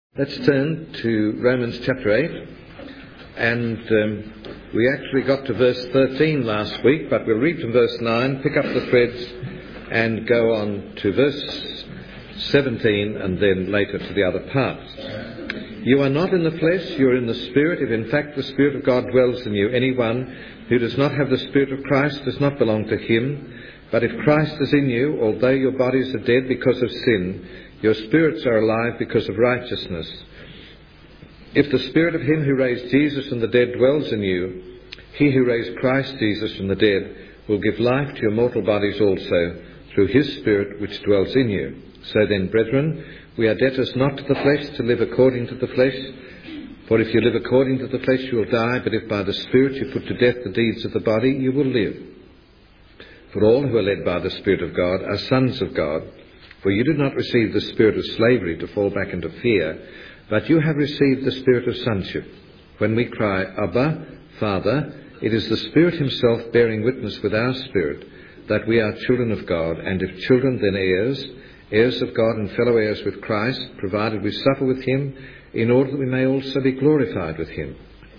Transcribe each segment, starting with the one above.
Let's turn to Romans chapter 8, and we actually got to verse 13 last week, but we'll read from verse 9, pick up the threads and go on to verse 17 and then later to the other parts. You are not in the flesh, you are in the Spirit, if in fact the Spirit of God dwells in you. Anyone who does not have the Spirit of Christ does not belong to him. But if Christ is in you, although your bodies are dead because of sin, your spirits are alive because of righteousness. If the Spirit of him who raised Jesus from the dead dwells in you, he who raised Christ Jesus from the dead will give life to your mortal bodies also through his Spirit which dwells in you. So then, brethren, we are debtors not to the flesh to live according to the flesh. For if you live according to the flesh you will die, but if by the Spirit you put to death the deeds of the body, you will live. For all who are led by the Spirit of God are sons of God. For you did not receive the spirit of slavery to fall back into fear, but you have received the spirit of sonship. When we cry, Abba, Father, it is the Spirit himself bearing witness with our spirit that we are children of God, and if children, then heirs, heirs of God and fellow heirs with Christ, provided we suffer with him, in order that we may also be glorified with him.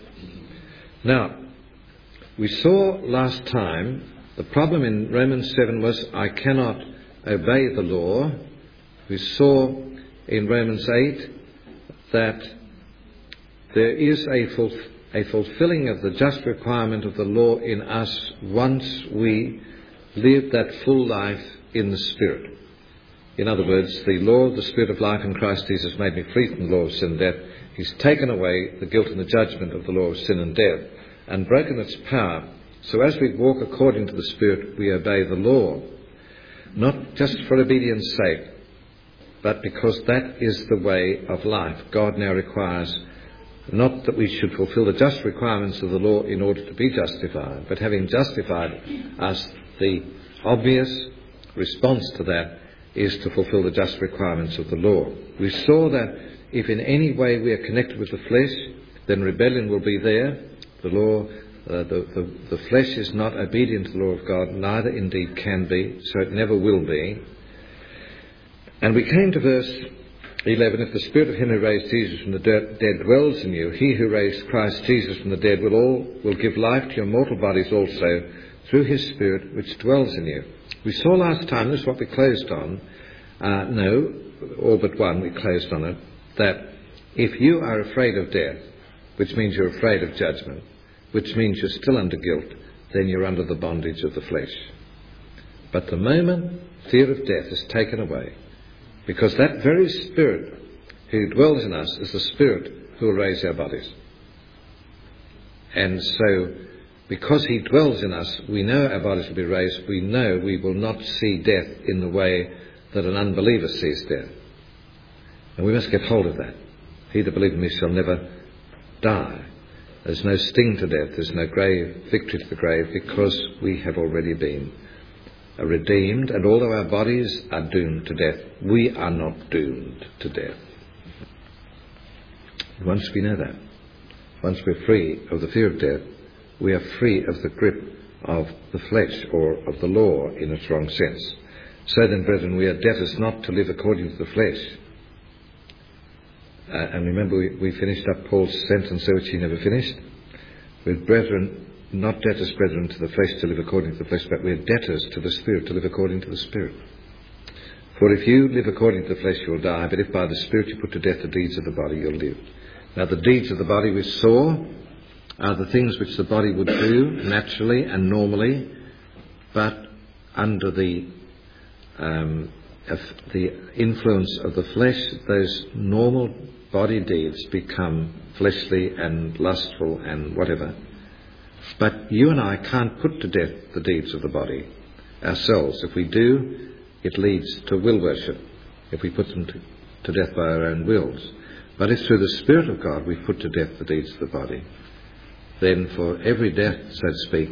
Now, we saw last time the problem in Romans 7 was, I cannot obey the law. We saw in Romans 8 that there is a fulfilling of the just requirement of the law in us once we live that full life in the Spirit. In other words, the law of the Spirit of life in Christ Jesus made me free from the law of sin and death. He's taken away the guilt and the judgment of the law of sin and death and broken its power. So as we walk according to the Spirit, we obey the law. Not just for obedience' sake, but because that is the way of life. God now requires not that we should fulfill the just requirements of the law in order to be justified, but having justified us, the obvious response to that is to fulfill the just requirements of the law. We saw that if in any way we are connected with the flesh, then rebellion will be there. The law, the flesh is not obedient to the law of God, neither indeed can be, so it never will be. And we came to verse 11, if the Spirit of him who raised Jesus from the dead dwells in you, he who raised Christ Jesus from the dead will give life to your mortal bodies also through his Spirit which dwells in you. We saw last time, this is what we closed on, all but one we closed on it, that if you are afraid of death, which means you're afraid of judgment, which means you're still under guilt, then you're under the bondage of the flesh. But the moment fear of death is taken away, because that very Spirit who dwells in us is the Spirit who will raise our bodies. And so, because he dwells in us, we know our bodies will be raised. We know we will not see death in the way that an unbeliever sees death. And we must get hold of that. He that believeth in me shall never die. There's no sting to death. There's no victory to the grave, because we have already been redeemed. And although our bodies are doomed to death, we are not doomed to death. Once we know that, once we're free of the fear of death, we are free of the grip of the flesh or of the law in a strong sense. So then, brethren, we are debtors not to live according to the flesh. And remember, we finished up Paul's sentence there, which he never finished. With brethren, not debtors, brethren, to the flesh to live according to the flesh, but we are debtors to the Spirit to live according to the Spirit. For if you live according to the flesh, you will die, but if by the Spirit you put to death the deeds of the body, you'll live. Now, the deeds of the body we saw are the things which the body would do naturally and normally, but under the influence of the flesh, those normal body deeds become fleshly and lustful and whatever. But you and I can't put to death the deeds of the body ourselves. If we do, it leads to will worship, if we put them to death by our own wills. But if through the Spirit of God we put to death the deeds of the body, then for every death, so to speak,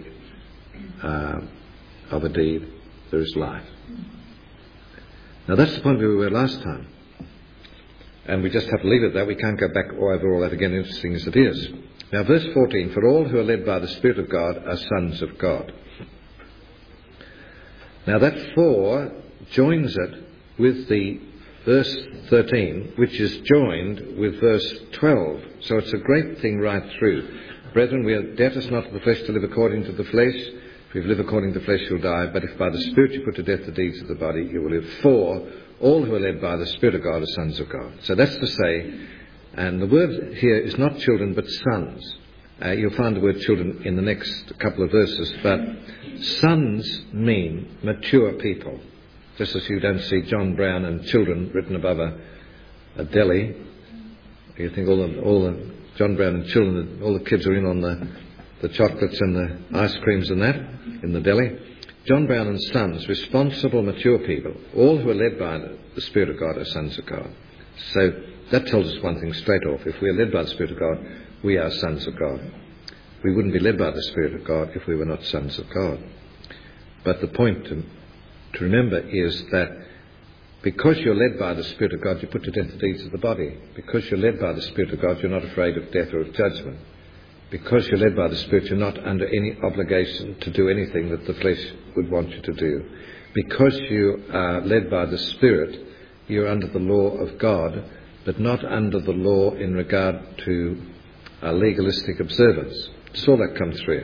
of a deed, there is life. Now that's the point where we were last time. And we just have to leave it at that. We can't go back over all that again, interesting as it is. Now verse 14, for all who are led by the Spirit of God are sons of God. Now that 4 joins it with the verse 13, which is joined with verse 12. So it's a great thing right through. Brethren, we are debtors not to the flesh to live according to the flesh. If you live according to the flesh, you'll die. But if by the Spirit you put to death the deeds of the body, you will live. For all who are led by the Spirit of God are sons of God. So that's to say, and the word here is not children, but sons. You'll find the word children in the next couple of verses. But sons mean mature people. Just as you don't see John Brown and children written above a deli. You think all the John Brown and children, all the kids are in on the chocolates and the ice creams and that in the deli. John Brown and Sons, responsible, mature people, all who are led by the Spirit of God are sons of God. So that tells us one thing straight off. If we are led by the Spirit of God, we are sons of God. We wouldn't be led by the Spirit of God if we were not sons of God. But the point to remember is that because you're led by the Spirit of God, you put to death the deeds of the body. Because you're led by the Spirit of God, you're not afraid of death or of judgment. Because you're led by the Spirit, you're not under any obligation to do anything that the flesh would want you to do. Because you are led by the Spirit, you're under the law of God, but not under the law in regard to legalistic observance. Saw that come through.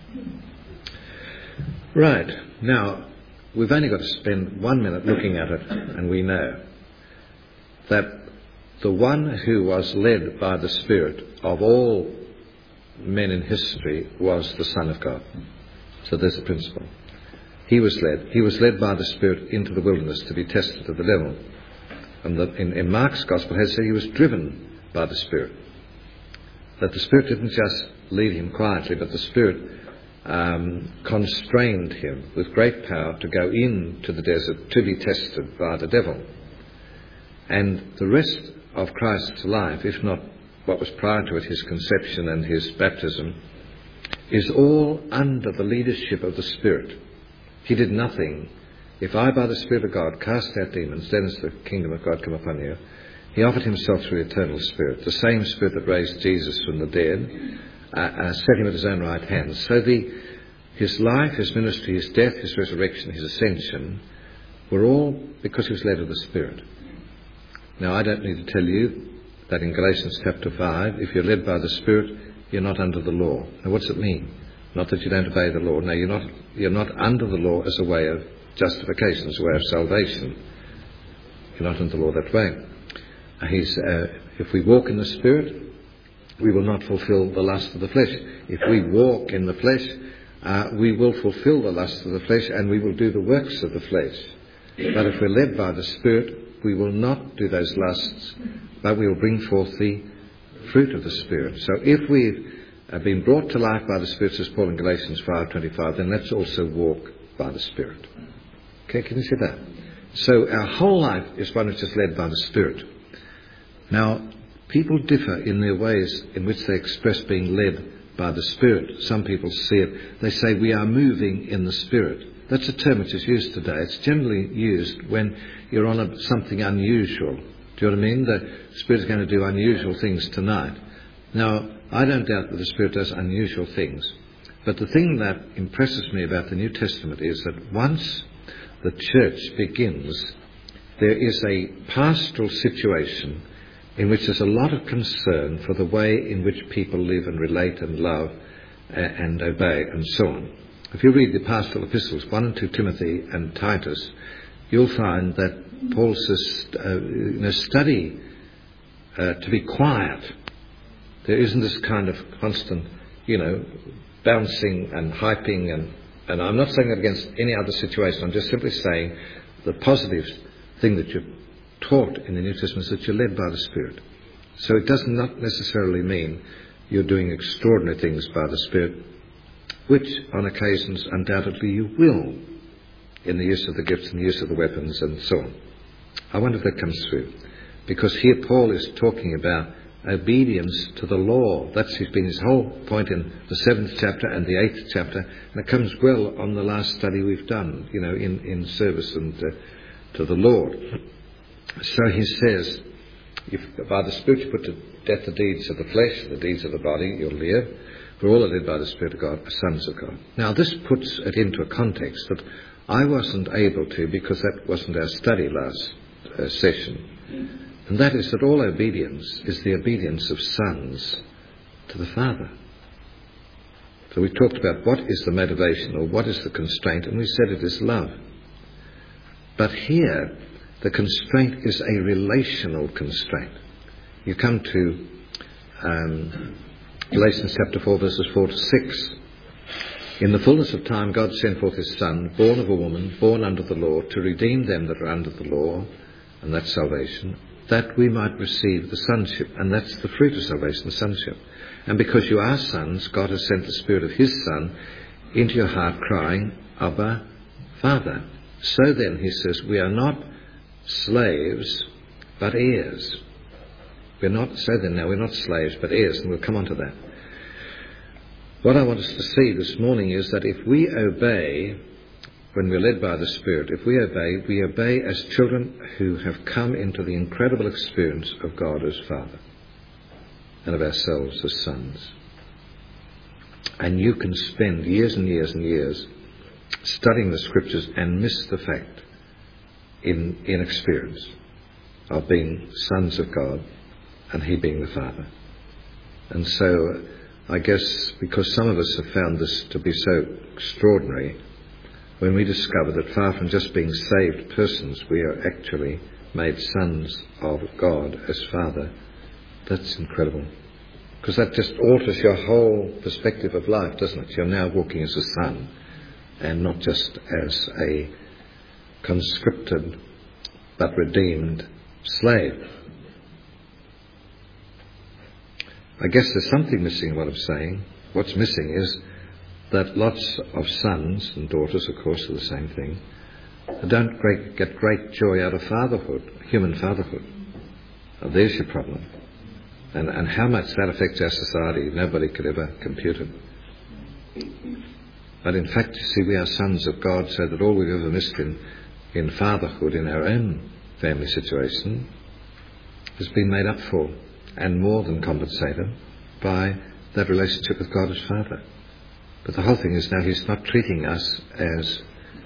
Right. Now, we've only got to spend 1 minute looking at it, and we know that the one who was led by the Spirit of all men in history was the Son of God. So there's the principle. He was led by the Spirit into the wilderness to be tested of the devil. And in Mark's Gospel, it says he was driven by the Spirit. That the Spirit didn't just lead him quietly, but the Spirit constrained him with great power to go into the desert to be tested by the devil. And the rest of Christ's life, if not what was prior to it, his conception and his baptism, is all under the leadership of the Spirit. He did nothing. If I, by the Spirit of God, cast out demons, then is the kingdom of God come upon you. He offered himself through the eternal Spirit, the same Spirit that raised Jesus from the dead, set him at his own right hand. So his life, his ministry, his death, his resurrection, his ascension, were all because he was led of the Spirit. Now, I don't need to tell you that in Galatians chapter 5, if you're led by the Spirit, you're not under the law. Now, what's it mean? Not that you don't obey the law. No, you're not under the law as a way of justification, as a way of salvation. You're not under the law that way. If we walk in the Spirit, we will not fulfill the lust of the flesh. If we walk in the flesh, we will fulfill the lust of the flesh and we will do the works of the flesh. But if we're led by the Spirit, we will not do those lusts, but we will bring forth the fruit of the Spirit. So if we've been brought to life by the Spirit, says Paul in Galatians 5:25, then let's also walk by the Spirit. Okay, can you see that? So our whole life is one which is led by the Spirit. Now, people differ in their ways in which they express being led by the Spirit. Some people see it, they say we are moving in the Spirit. That's a term which is used today. It's generally used when you're on something unusual. Do you know what I mean? The Spirit is going to do unusual things tonight. Now, I don't doubt that the Spirit does unusual things. But the thing that impresses me about the New Testament is that once the church begins, there is a pastoral situation in which there's a lot of concern for the way in which people live and relate and love and obey and so on. If you read the pastoral epistles, 1 and 2 Timothy and Titus, you'll find that Paul says, study to be quiet. There isn't this kind of constant, bouncing and hyping. And I'm not saying that against any other situation. I'm just simply saying the positive thing that you're taught in the New Testament is that you're led by the Spirit. So it does not necessarily mean you're doing extraordinary things by the Spirit, which on occasions undoubtedly you will, in the use of the gifts and the use of the weapons and so on. I wonder if that comes through. Because here Paul is talking about obedience to the law. That's been his whole point in the 7th chapter and the 8th chapter. And it comes well on the last study we've done, in service and to the Lord. So he says, if by the Spirit you put to death the deeds of the flesh, the deeds of the body, you'll live. For all are led by the Spirit of God, are sons of God. Now this puts it into a context that I wasn't able to, because that wasn't our study last session. And that is that all obedience is the obedience of sons to the Father. So we talked about what is the motivation or what is the constraint, and we said it is love. But here, the constraint is a relational constraint. You come to Galatians chapter 4, verses 4 to 6. In the fullness of time, God sent forth his Son, born of a woman, born under the law, to redeem them that are under the law, and that's salvation, that we might receive the sonship. And that's the fruit of salvation, the sonship. And because you are sons, God has sent the Spirit of his Son into your heart, crying, Abba, Father. So then, he says, we are not slaves, but heirs. We're not slaves, but heirs, and we'll come on to that. What I want us to see this morning is that if we obey, when we're led by the Spirit, if we obey as children who have come into the incredible experience of God as Father and of ourselves as sons. And you can spend years and years and years studying the Scriptures and miss the fact in experience of being sons of God and he being the Father. And so I guess because some of us have found this to be so extraordinary, when we discover that far from just being saved persons, we are actually made sons of God as Father, that's incredible. Because that just alters your whole perspective of life, doesn't it? You're now walking as a son and not just as a conscripted but redeemed slave. I guess there's something missing in what I'm saying. What's missing is that lots of sons and daughters, of course, are the same thing, don't get great joy out of fatherhood, human fatherhood. Now, there's your problem. And how much that affects our society, nobody could ever compute it. But in fact, you see, we are sons of God, so that all we've ever missed in fatherhood, in our own family situation, has been made up for, and more than compensated, by that relationship with God as Father. But the whole thing is now he's not treating us as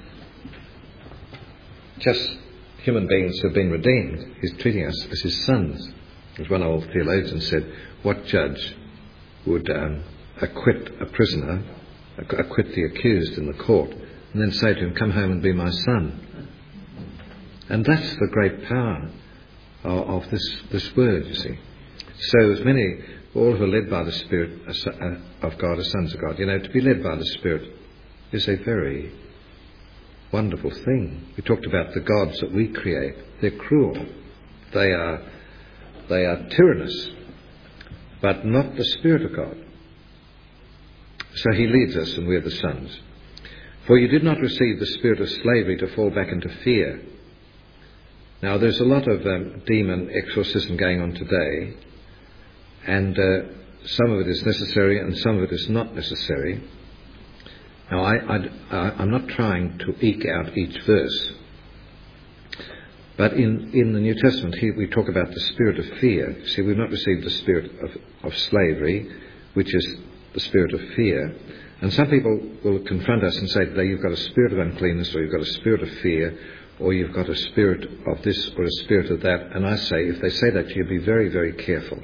just human beings who have been redeemed. He's treating us as his sons. As one old theologian said, what judge would acquit a prisoner, acquit the accused in the court, and then say to him, come home and be my son? And that's the great power of this word, you see. So as many, all who are led by the Spirit of God are sons of God. You know, to be led by the Spirit is a very wonderful thing. We talked about the gods that we create. They're cruel. They are tyrannous, but not the Spirit of God. So he leads us, and we're the sons. For you did not receive the spirit of slavery to fall back into fear. Now, there's a lot of demon exorcism going on today, and some of it is necessary and some of it is not necessary. Now, I'm not trying to eke out each verse, but in the New Testament here we talk about the spirit of fear. See, we've not received the spirit of slavery, which is the spirit of fear. And some people will confront us and say today, you've got a spirit of uncleanness, or you've got a spirit of fear, or you've got a spirit of this or a spirit of that. And I say, if they say that to you, be very, very careful.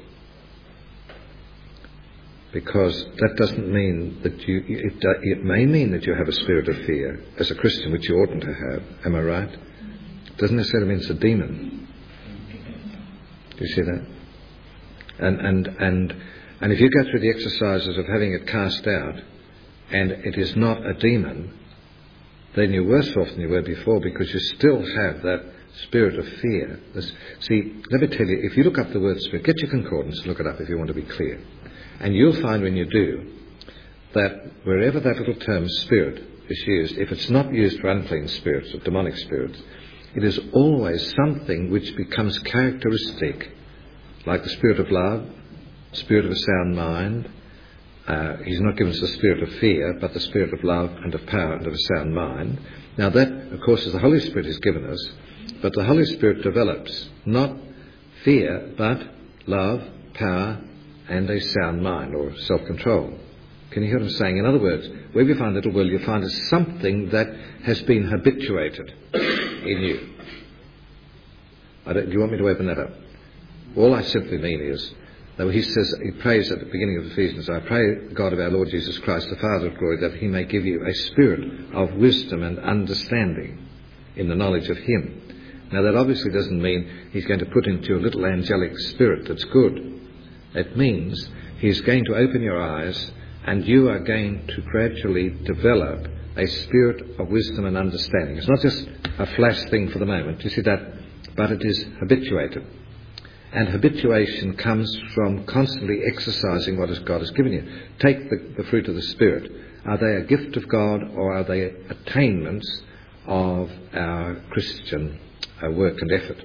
Because that doesn't mean that it may mean that you have a spirit of fear as a Christian, which you oughtn't to have. Am I right? It doesn't necessarily mean it's a demon. Do you see that? And if you go through the exercises of having it cast out, and it is not a demon, then you're worse off than you were before, because you still have that spirit of fear. See, let me tell you, if you look up the word spirit, get your concordance and look it up if you want to be clear. And you'll find when you do that wherever that little term spirit is used, if it's not used for unclean spirits or demonic spirits, it is always something which becomes characteristic, like the spirit of love, spirit of a sound mind. He's not given us the spirit of fear, but the spirit of love and of power and of a sound mind. Now that, of course, is the Holy Spirit has given us, but the Holy Spirit develops not fear, but love, power, and a sound mind, or self-control. Can you hear what I'm saying? In other words, where you find little will, you find is something that has been habituated in you. Do you want me to open that up? All I simply mean is, though he prays at the beginning of Ephesians, I pray God of our Lord Jesus Christ, the Father of glory, that he may give you a spirit of wisdom and understanding in the knowledge of him. Now that obviously doesn't mean he's going to put into a little angelic spirit that's good. It means he's going to open your eyes and you are going to gradually develop a spirit of wisdom and understanding. It's not just a flash thing for the moment, you see that, but it is habituated. And habituation comes from constantly exercising what God has given you. Take the fruit of the Spirit. Are they a gift of God, or are they attainments of our Christian work and effort?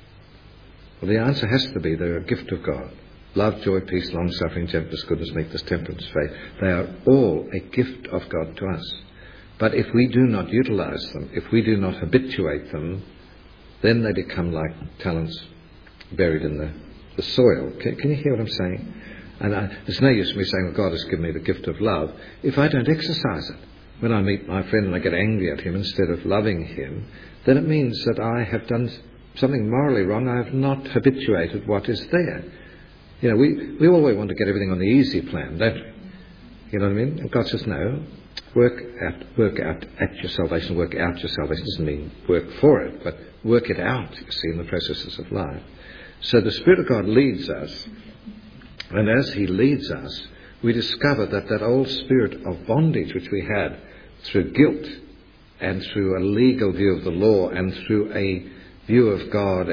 Well, the answer has to be they're a gift of God. Love, joy, peace, long-suffering, gentleness, goodness, meekness, temperance, faith. They are all a gift of God to us. But if we do not utilize them, if we do not habituate them, then they become like talents buried in the soil. Can you hear what I'm saying? And there's no use in me saying, well, God has given me the gift of love, if I don't exercise it. When I meet my friend and I get angry at him instead of loving him, then it means that I have done something morally wrong. I have not habituated what is there. You know, we always want to get everything on the easy plan, don't we? You know what I mean? And God says, no, work out at your salvation. Work out your salvation doesn't mean work for it, but work it out, you see, in the processes of life. So the Spirit of God leads us, and as he leads us, we discover that old spirit of bondage which we had through guilt and through a legal view of the law and through a view of God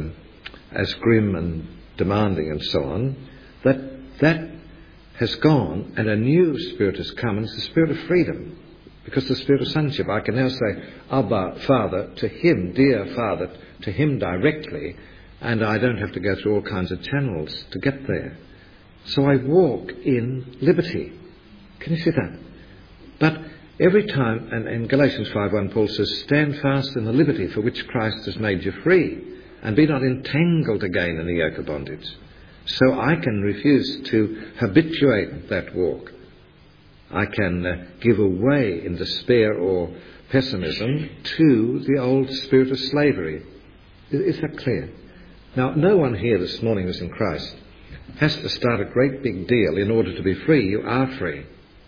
as grim and demanding and so on, that has gone, and a new spirit has come, and it's the spirit of freedom. Because the spirit of sonship, I can now say, Abba, Father, to him, dear Father, to him directly, and I don't have to go through all kinds of channels to get there. So I walk in liberty. Can you see that? But every time, and in Galatians 5:1, Paul says, stand fast in the liberty for which Christ has made you free, and be not entangled again in the yoke of bondage. So I can refuse to habituate that walk. I can give away in despair or pessimism to the old spirit of slavery. Is that clear? Now, no one here this morning who's in Christ has to start a great big deal in order to be free. You are free.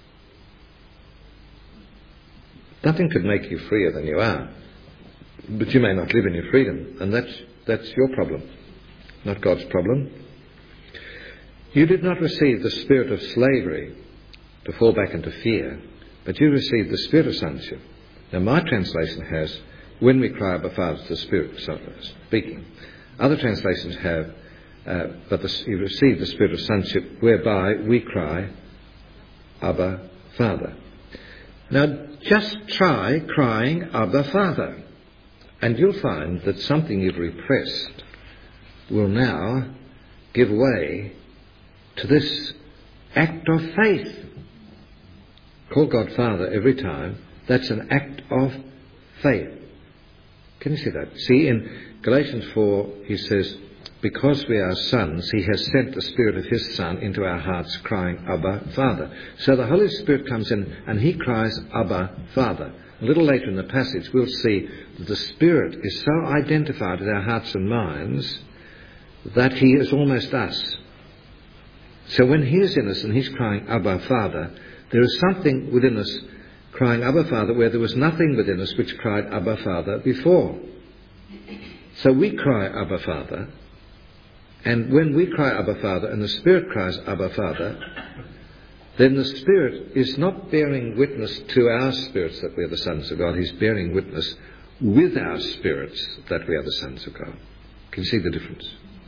Nothing could make you freer than you are. But you may not live in your freedom, and that's your problem, not God's problem. You did not receive the spirit of slavery to fall back into fear, but you received the spirit of sonship. Now, my translation has, when we cry, Abba, Father, the Spirit speaking. Other translations have, you receive the spirit of sonship, whereby we cry, Abba, Father. Now, just try crying, Abba, Father, and you'll find that something you've repressed will now give way to this act of faith. Call God Father every time. That's an act of faith. Can you see that? See, in Galatians 4, he says, because we are sons, he has sent the Spirit of his Son into our hearts, crying, Abba, Father. So the Holy Spirit comes in and he cries, Abba, Father. A little later in the passage, we'll see that the Spirit is so identified with our hearts and minds that he is almost us. So when he is in us and he's crying, Abba, Father, there is something within us crying, Abba, Father, where there was nothing within us which cried, Abba, Father, before. So we cry, Abba, Father, and when we cry, Abba, Father, and the Spirit cries, Abba, Father, then the Spirit is not bearing witness to our spirits that we are the sons of God. He's bearing witness with our spirits that we are the sons of God. Can you see the difference?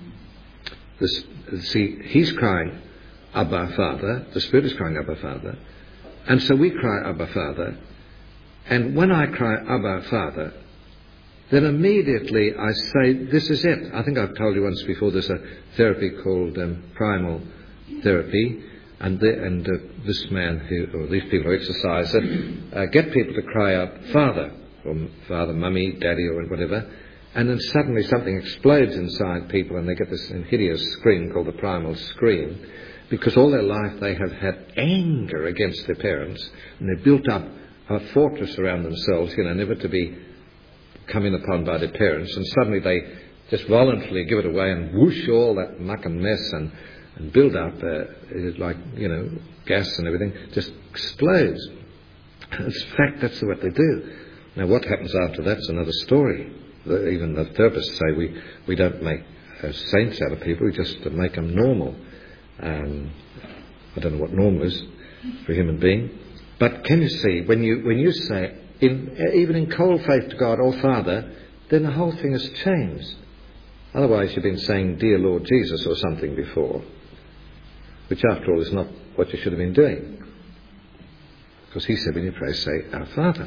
See, he's crying, Abba, Father. The Spirit is crying, Abba, Father. And so we cry, Abba, Father. And when I cry, Abba, Father, then immediately I say, this is it. I think I've told you once before, there's a therapy called primal therapy. And this man, or these people who exercise it, get people to cry out, Father, or Father, Mummy, Daddy, or whatever. And then suddenly something explodes inside people and they get this hideous scream called the primal scream, because all their life they have had anger against their parents, and they've built up a fortress around themselves, never to be come in upon by their parents, and suddenly they just voluntarily give it away and whoosh all that muck and mess and build up, like, gas and everything, just explodes. In fact, that's what they do. Now, what happens after that's another story. Even the therapists say we don't make saints out of people, we just make them normal. I don't know what normal is for a human being. But can you see, when you say, even in cold faith to God, "Oh Father," then the whole thing has changed. Otherwise you've been saying, "Dear Lord Jesus," or something before, which after all is not what you should have been doing. Because he said when you pray, say, "Our Father."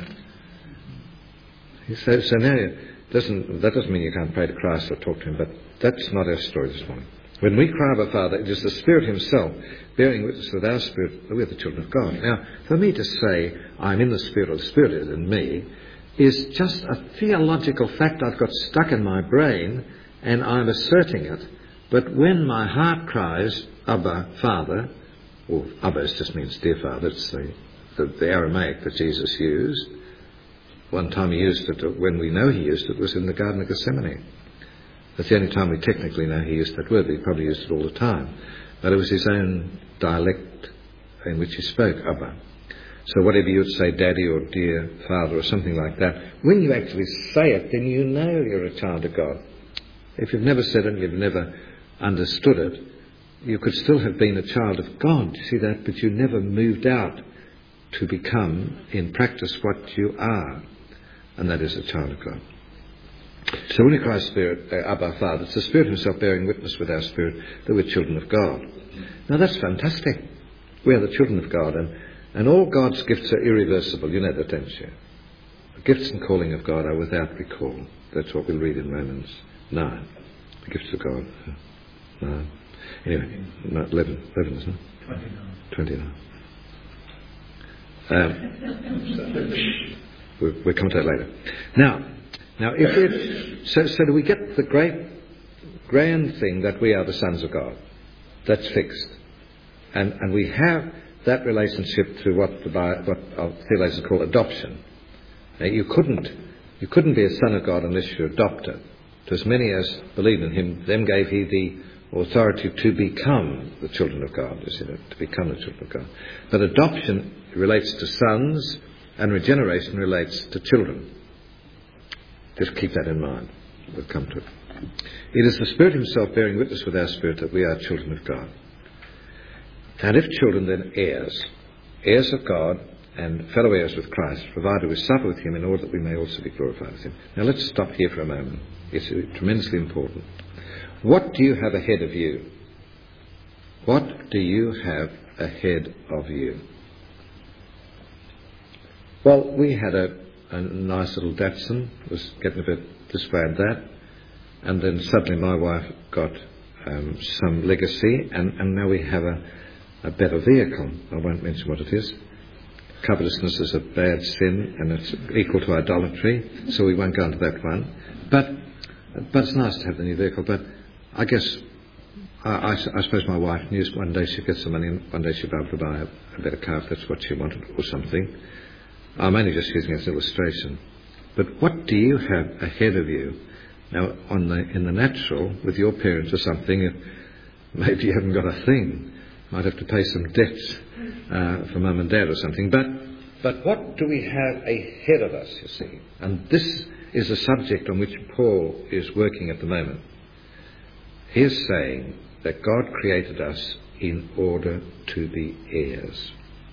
So now, that doesn't mean you can't pray to Christ or talk to him, but that's not our story this morning. When we cry, "Our Father," it is the Spirit himself bearing witness with our spirit that we're the children of God. Now, for me to say I'm in the Spirit or the Spirit is in me is just a theological fact I've got stuck in my brain and I'm asserting it. But when my heart cries, "Abba, Father," or Abba just means dear Father, it's the Aramaic that Jesus used. One time he used it, when we know he used it, was in the Garden of Gethsemane. That's the only time we technically know he used that word, but he probably used it all the time. But it was his own dialect in which he spoke, Abba. So whatever you would say, Daddy or dear Father or something like that, when you actually say it, then you know you're a child of God. If you've never said it and you've never understood it, you could still have been a child of God, you see that, but you never moved out to become, in practice, what you are, and that is a child of God. So when we cry Spirit, Abba, Father, it's the Spirit himself bearing witness with our spirit that we're children of God. Now that's fantastic. We are the children of God, and all God's gifts are irreversible. You know that, don't you? The gifts and calling of God are without recall. That's what we'll read in Romans 9. The gifts of God. 9. Anyway, 11 isn't it? 29. We'll come to that later. Now, so do we get the great grand thing that we are the sons of God? That's fixed, and we have that relationship through what our theologians call adoption. Now, you couldn't be a son of God unless you're adopted. To as many as believe in him, them gave he the authority to become the children of God. You see that, to become the children of God. But adoption relates to sons, and regeneration relates to children. Just keep that in mind. We'll come to it. It is the Spirit himself bearing witness with our spirit that we are children of God. And if children, then heirs of God and fellow heirs with Christ, provided we suffer with him in order that we may also be glorified with him. Now let's stop here for a moment. It's tremendously important. What do you have ahead of you? What do you have ahead of you? Well, we had a nice little Datsun, was getting a bit this way and that, and then suddenly my wife got some legacy, and now we have a better vehicle. I won't mention what it is. Covetousness is a bad sin, and it's equal to idolatry, so we won't go into that one. But it's nice to have the new vehicle. But I guess I suppose my wife knew one day she'd get some money, and one day she'd be able to buy a better car if that's what she wanted, or something. I'm only just using it as an illustration. But what do you have ahead of you? Now, in the natural, with your parents or something, maybe you haven't got a thing. Might have to pay some debts for mum and dad or something. But what do we have ahead of us, you see? And this is a subject on which Paul is working at the moment. He is saying that God created us in order to be heirs.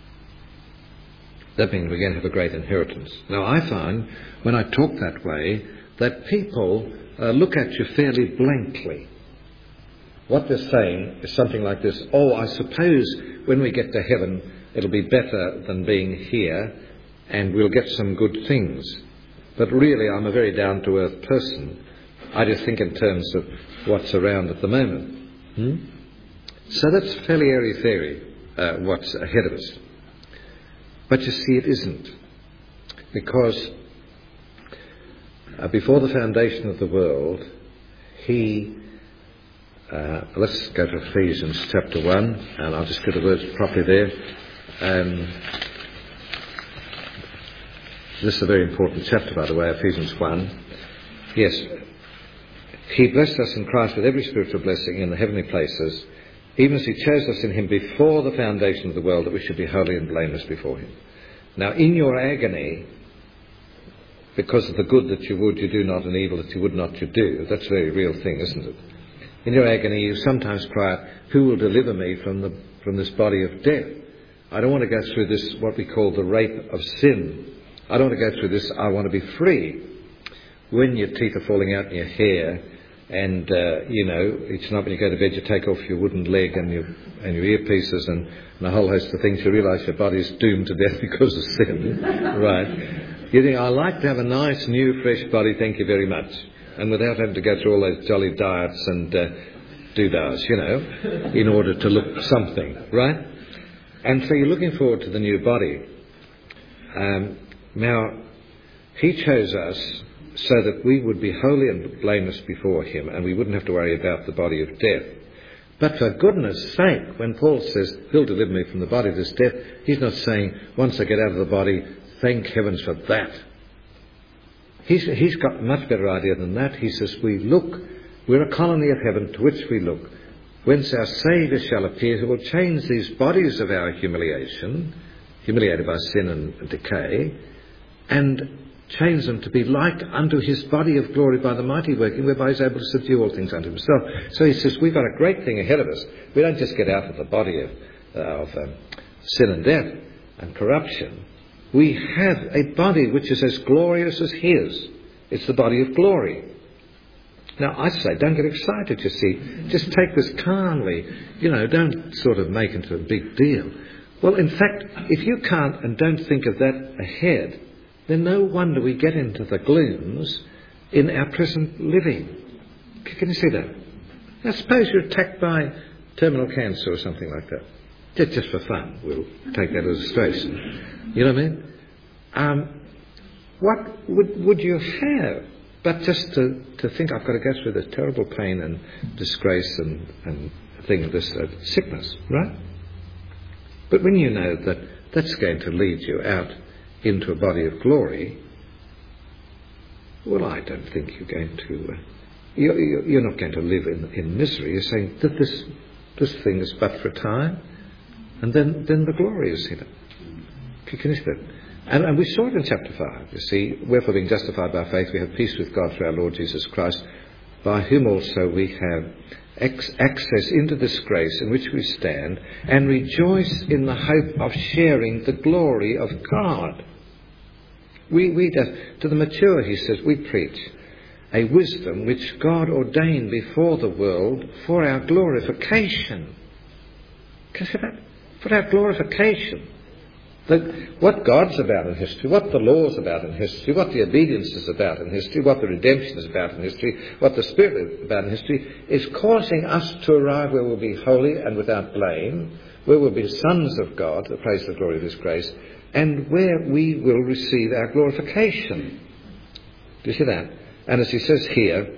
That means we're going to have a great inheritance. Now, I find, when I talk that way, that people look at you fairly blankly. What they're saying is something like this: "Oh, I suppose when we get to heaven, it'll be better than being here, and we'll get some good things." But really, I'm a very down-to-earth person. I just think in terms of what's around at the moment. So that's fairly airy-fairy, what's ahead of us. But you see, it isn't. Because before the foundation of the world, let's go to Ephesians chapter 1, and I'll just get the words properly there. This is a very important chapter, by the way, Ephesians 1. Yes, He blessed us in Christ with every spiritual blessing in the heavenly places, even as he chose us in him before the foundation of the world, that we should be holy and blameless before him. Now, in your agony, because of the good that you would, you do not, and evil that you would not, you do. That's a very real thing, isn't it? In your agony, you sometimes cry out, who will deliver me from this body of death? I don't want to go through this, what we call the rape of sin. I don't want to go through this, I want to be free. When your teeth are falling out in your hair, and, each night when you go to bed you take off your wooden leg and your earpieces and a whole host of things, you realise your body is doomed to death because of sin. Right? You think, I like to have a nice, new, fresh body, thank you very much. And without having to go through all those jolly diets and doodahs, in order to look something, right? And so you're looking forward to the new body. Now, he chose us so that we would be holy and blameless before him, and we wouldn't have to worry about the body of death. But for goodness sake, when Paul says he'll deliver me from the body of this death, he's not saying, once I get out of the body, thank heavens for that. He's got a much better idea than that. He says, we're a colony of heaven to which we look, whence our Saviour shall appear, who will change these bodies of our humiliation, humiliated by sin and decay, and change them to be like unto his body of glory by the mighty working, whereby he's able to subdue all things unto himself. So he says, we've got a great thing ahead of us. We don't just get out of the body of sin and death and corruption. We have a body which is as glorious as his. It's the body of glory. Now, I say, don't get excited, you see. Just take this calmly. Don't sort of make it a big deal. Well, in fact, if you can't and don't think of that ahead, then no wonder we get into the glooms in our present living. Can you see that? Now, suppose you're attacked by terminal cancer or something like that. Just for fun, we'll take that as a illustration. You know what I mean? What would you have but just to think, I've got to go through this terrible pain and disgrace and thing of this sickness, right? But when you know that that's going to lead you out into a body of glory, well, I don't think you're going to... You're not going to live in misery. You're saying that this thing is but for a time, and then the glory is here. Can you see that? And we saw it in chapter 5, you see. Wherefore, being justified by faith, we have peace with God through our Lord Jesus Christ, by whom also we have access into this grace in which we stand, and rejoice in the hope of sharing the glory of God. We to the mature, he says, we preach a wisdom which God ordained before the world for our glorification. Can you see that? For our glorification. What God's about in history, what the law's about in history, what the obedience is about in history, what the redemption is about in history, what the Spirit is about in history, is causing us to arrive where we'll be holy and without blame, where we'll be sons of God, the praise and the glory of his grace, and where we will receive our glorification. Do you see that? And as he says here,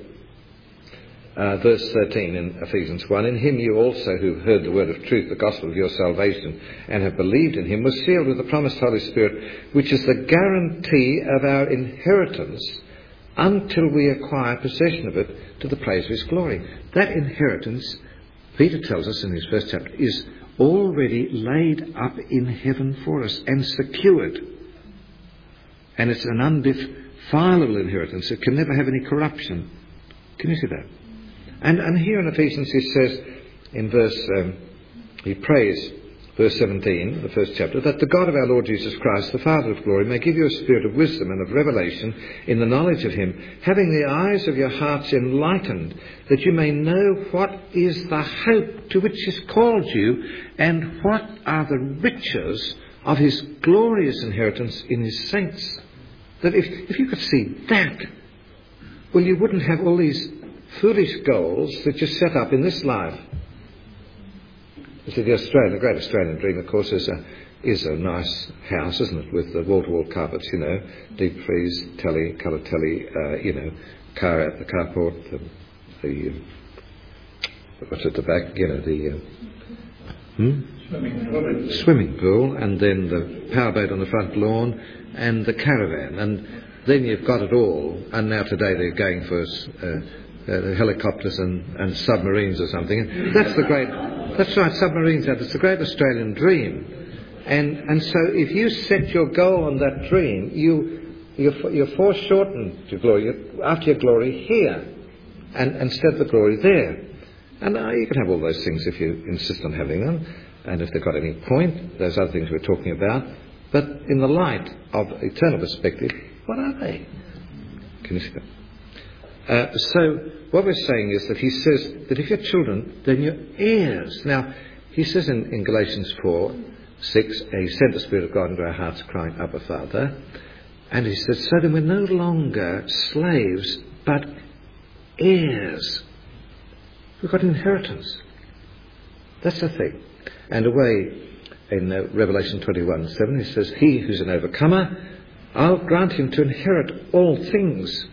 verse 13 in Ephesians 1, in him you also who heard the word of truth, the gospel of your salvation, and have believed in him, were sealed with the promised Holy Spirit, which is the guarantee of our inheritance until we acquire possession of it to the praise of his glory. That inheritance, Peter tells us in his first chapter, is already laid up in heaven for us and secured. And it's an undefilable inheritance. It can never have any corruption. Can you see that? And here in Ephesians he says, in he prays, verse 17, the first chapter, that the God of our Lord Jesus Christ, the Father of glory, may give you a spirit of wisdom and of revelation in the knowledge of him, having the eyes of your hearts enlightened, that you may know what is the hope to which he's called you, and what are the riches of his glorious inheritance in his saints. That if you could see that, well, you wouldn't have all these foolish goals that you set up in this life. You see, the great Australian dream, of course, is a nice house, isn't it, with the wall-to-wall carpets, deep freeze, telly, colour telly, car at the carport, the what's at the back, swimming pool, and then the powerboat on the front lawn, and the caravan, and then you've got it all. And now today they're going for helicopters and submarines or something. And that's right, submarines. It's the great Australian dream. And so if you set your goal on that dream, you're foreshortened to glory, after your glory here, and instead of the glory there. And you can have all those things if you insist on having them, and if they've got any point, those other things we're talking about. But in the light of eternal perspective, what are they? Can you see that? So what we're saying is that he says that if you're children, then you're heirs. Now, he says in Galatians 4:6, he sent the Spirit of God into our hearts, crying, Abba, Father. And he says, so then we're no longer slaves, but heirs. We've got inheritance. That's the thing. And away in Revelation 21:7, he says, he who's an overcomer, I'll grant him to inherit all things.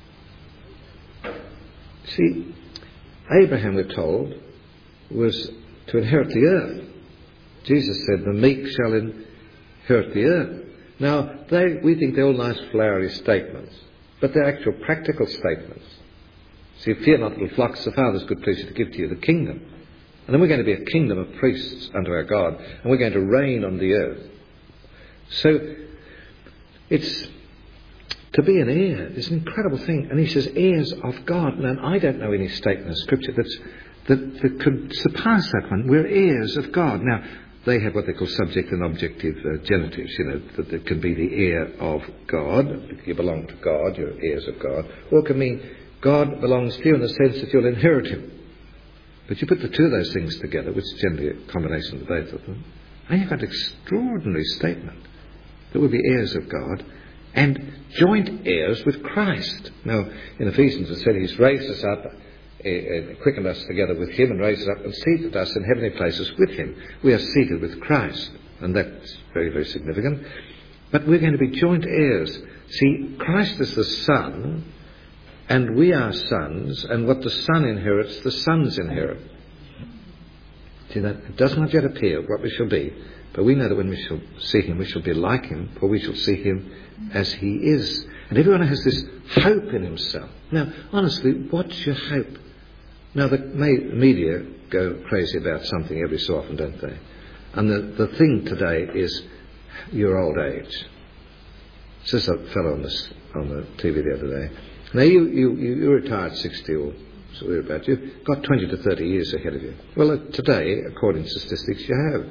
See, Abraham, we're told, was to inherit the earth. Jesus said, the meek shall inherit the earth. Now, we think they're all nice flowery statements, but they're actual practical statements. See, fear not, little flocks, the Father's good pleasure to give to you the kingdom. And then we're going to be a kingdom of priests unto our God, and we're going to reign on the earth. So, it's to be an heir is an incredible thing. And he says, heirs of God. Now, I don't know any statement of Scripture that could surpass that one. We're heirs of God. Now, they have what they call subject and objective genitives, that it can be the heir of God. You belong to God, you're heirs of God. Or it can mean God belongs to you in the sense that you'll inherit him. But you put the two of those things together, which is generally a combination of both of them, and you've got an extraordinary statement that we'll be heirs of God and joint heirs with Christ. Now, in Ephesians it said he's raised us up, quickened us together with him, and raised us up and seated us in heavenly places with him. We are seated with Christ, and that's very, very significant. But we're going to be joint heirs. See, Christ is the Son, and we are sons, and what the Son inherits, the sons inherit. See that? It does not yet appear what we shall be, but we know that when we shall see him, we shall be like him, for we shall see him as he is. And everyone has this hope in himself. Now, honestly, what's your hope? Now, the media go crazy about something every so often, don't they? And the thing today is your old age. Says a fellow on the TV the other day. Now, you retired 60 or so about. You've got 20 to 30 years ahead of you. Well, today, according to statistics, you have.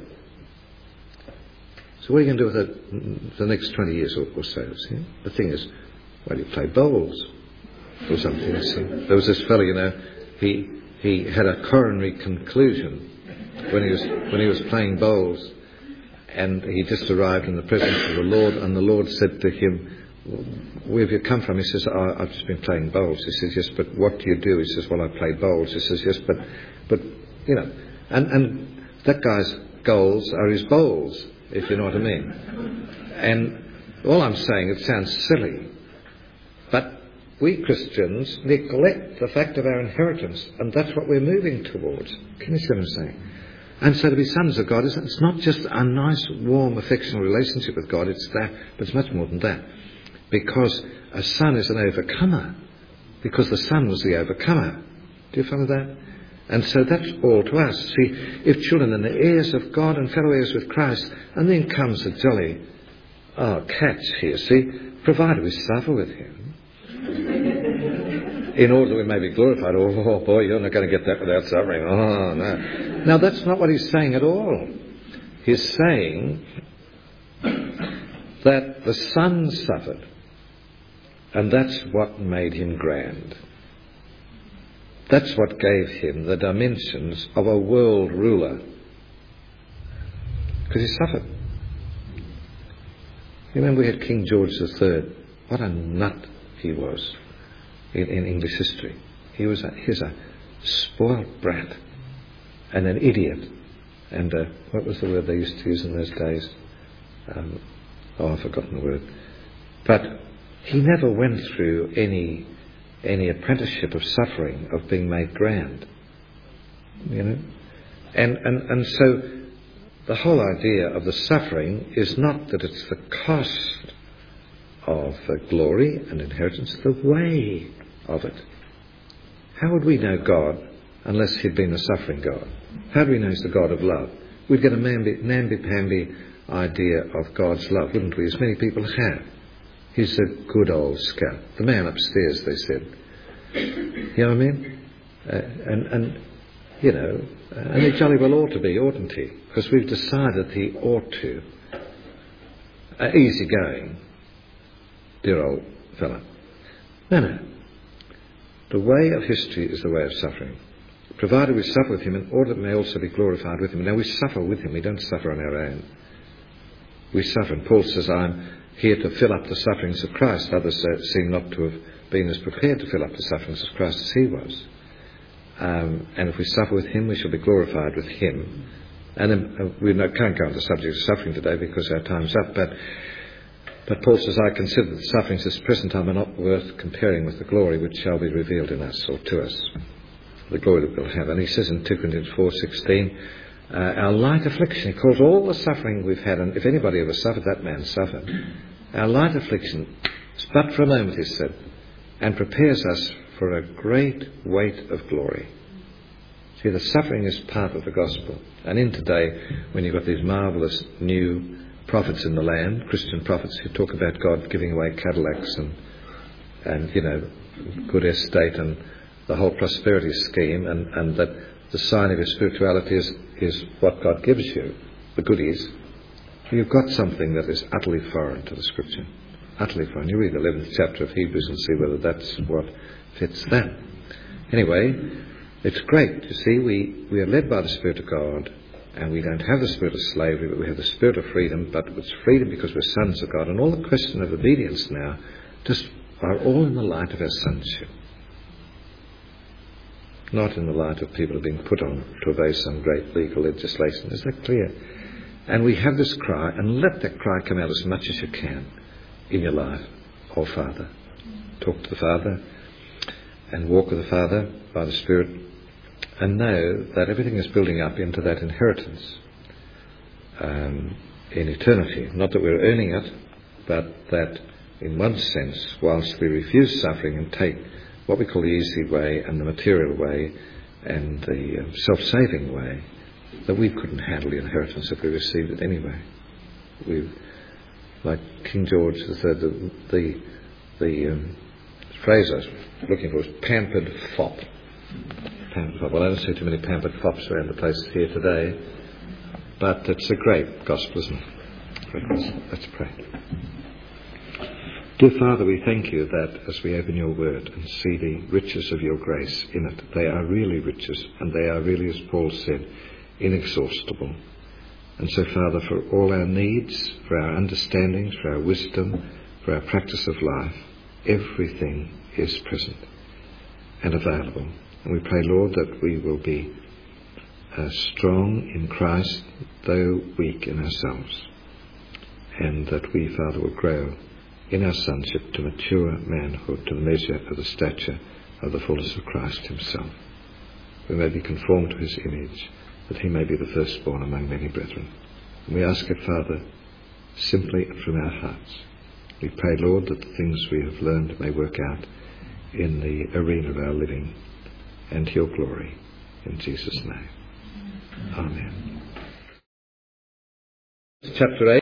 So what are you going to do with the next 20 years or so? See? The thing is, well, you play bowls or something. See? There was this fellow, he had a coronary conclusion when he was playing bowls, and he just arrived in the presence of the Lord, and the Lord said to him, where have you come from? He says, I've just been playing bowls. He says, yes, but what do you do? He says, well, I play bowls. He says, yes, but and that guy's goals are his bowls, if you know what I mean. And all I'm saying, it sounds silly, but we Christians neglect the fact of our inheritance, and that's what we're moving towards. Can you see what I'm saying? And so to be sons of God, it's not just a nice, warm, affectionate relationship with God, it's that, but it's much more than that. Because a son is an overcomer, because the Son was the overcomer. Do you follow that? And so that's all to us. See, if children are the heirs of God and fellow heirs with Christ, and then comes the jolly catch here, see, provided we suffer with him, in order that we may be glorified. Oh boy, you're not going to get that without suffering. Oh no. Now that's not what he's saying at all. He's saying that the Son suffered, and that's what made him grand. That's what gave him the dimensions of a world ruler. Because he suffered. You remember we had King George III. What a nut he was in English history. He was a spoiled brat and an idiot. And what was the word they used to use in those days? I've forgotten the word. But he never went through any apprenticeship of suffering, of being made grand. And so the whole idea of the suffering is not that it's the cost of glory and inheritance, the way of it. How would we know God unless he'd been a suffering God? How do we know he's the God of love? We'd get a namby-pamby idea of God's love, wouldn't we? As many people have. He's a good old scout. The man upstairs, they said. You know what I mean? And he jolly well ought to be, oughtn't he? Because we've decided he ought to. Easy going, dear old fella. No. The way of history is the way of suffering. Provided we suffer with him in order that we may also be glorified with him. Now we suffer with him, we don't suffer on our own. We suffer, and Paul says, I'm here to fill up the sufferings of Christ. Others seem not to have been as prepared to fill up the sufferings of Christ as he was. And if we suffer with him, we shall be glorified with him. And then we can't go on the subject of suffering today because our time's up, but Paul says, I consider that the sufferings of this present time are not worth comparing with the glory which shall be revealed in us, or to us, the glory that we'll have. And he says in 2 Corinthians 4:16, our light affliction, he calls all the suffering we've had, and if anybody ever suffered, that man suffered. Our light affliction is but for a moment, he said, and prepares us for a great weight of glory. See, the suffering is part of the gospel. And in today, when you've got these marvellous new prophets in the land, Christian prophets who talk about God giving away Cadillacs and good estate and the whole prosperity scheme, and that the sign of your spirituality is what God gives you, the goodies. You've got something that is utterly foreign to the Scripture. Utterly foreign. You read the 11th chapter of Hebrews and see whether that's what fits that. Anyway, it's great. You see, we are led by the Spirit of God, and we don't have the spirit of slavery, but we have the spirit of freedom. But it's freedom because we're sons of God. And all the question of obedience now just are all in the light of our sonship. Not in the light of people being put on to obey some great legal legislation. Is that clear? And we have this cry, and let that cry come out as much as you can in your life. Oh, Father. Talk to the Father and walk with the Father by the Spirit, and know that everything is building up into that inheritance in eternity. Not that we're earning it, but that in one sense, whilst we refuse suffering and take what we call the easy way and the material way and the self-saving way, that we couldn't handle the inheritance if we received it anyway. Like King George III, the phrase I was looking for was pampered fop. Pampered fop. Well, I don't see too many pampered fops around the place here today, but it's a great gospel, isn't it? Great gospel. Let's pray. Dear Father, we thank you that as we open your word and see the riches of your grace in it, they are really riches, and they are really, as Paul said, inexhaustible. And so, Father, for all our needs, for our understandings, for our wisdom, for our practice of life, everything is present and available. And we pray, Lord, that we will be strong in Christ, though weak in ourselves, and that we, Father, will grow in our sonship to mature manhood, to the measure of the stature of the fullness of Christ himself. We may be conformed to his image, that he may be the firstborn among many brethren. And we ask it, Father, simply and from our hearts. We pray, Lord, that the things we have learned may work out in the arena of our living and to your glory. In Jesus' name. Amen. Chapter 8.